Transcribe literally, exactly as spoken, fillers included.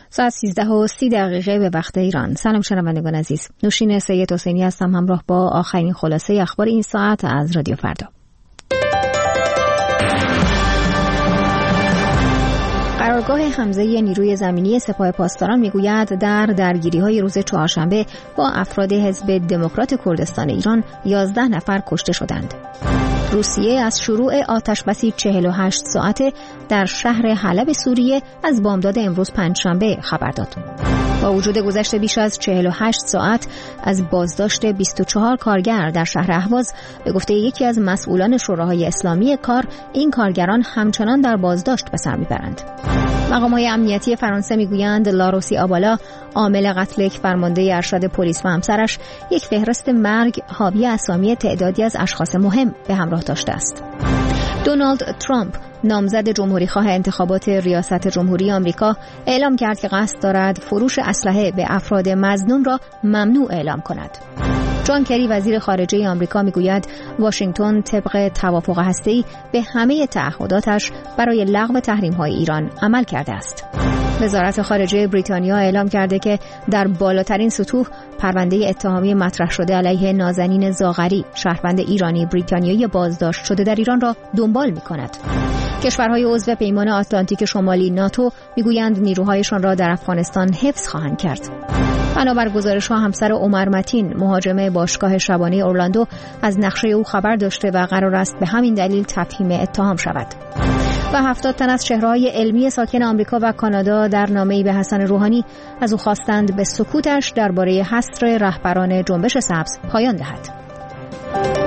ساعت سیزده و سی دقیقه به وقت ایران. سلام شنوندگان عزیز. نوشین سید حسینی هستم همراه با آخرین خلاصه اخبار این ساعت از رادیو فردا. قرارگاه حمزه نیروی زمینی سپاه پاسداران میگوید در درگیری‌های روز چهارشنبه با افراد حزب دموکرات کردستان ایران یازده نفر کشته شدند. روسیه از شروع آتش‌بسی چهل و هشت ساعته در شهر حلب سوریه از بامداد امروز پنجشنبه خبر داد. با وجود گذشت بیش از چهل و هشت ساعت از بازداشت بیست و چهار کارگر در شهر اهواز، به گفته یکی از مسئولان شوراهای اسلامی کار، این کارگران همچنان در بازداشت به سر میبرند. مقام‌های امنیتی فرانسه میگویند لاروسی آبالا، عامل قتل یک فرمانده ارشد پلیس و همسرش، یک فهرست مرگ حاوی اسامی تعدادی از اشخاص مهم به همراه داشته است. دونالد ترامپ، نامزد جمهوری‌خواه انتخابات ریاست جمهوری آمریکا، اعلام کرد که قصد دارد فروش اسلحه به افراد مظنون را ممنوع اعلام کند. جان کری، وزیر خارجه آمریکا، میگوید واشنگتن طبق توافق هسته‌ای به همه تعهداتش برای لغو تحریم‌های ایران عمل کرده است. وزارت خارجه بریتانیا اعلام کرده که در بالاترین سطوح پرونده اتهامی مطرح شده علیه نازنین زاغری، شهروند ایرانی بریتانیایی بازداشت شده در ایران، را دنبال می‌کند. کشورهای عضو پیمان آتلانتیک شمالی ناتو میگویند نیروهایشان را در افغانستان حفظ خواهند کرد. بنابر گزارش‌ها همسر عمر متین، مهاجم باشگاه شبانه اورلاندو، از نقشه او خبر داشته و قرار است به همین دلیل تفهیم اتهام شود. و هفتاد تن از چهره‌های علمی ساکن آمریکا و کانادا در نامه‌ای به حسن روحانی از او خواستند به سکوتش درباره حصر رهبران جنبش سبز پایان دهد.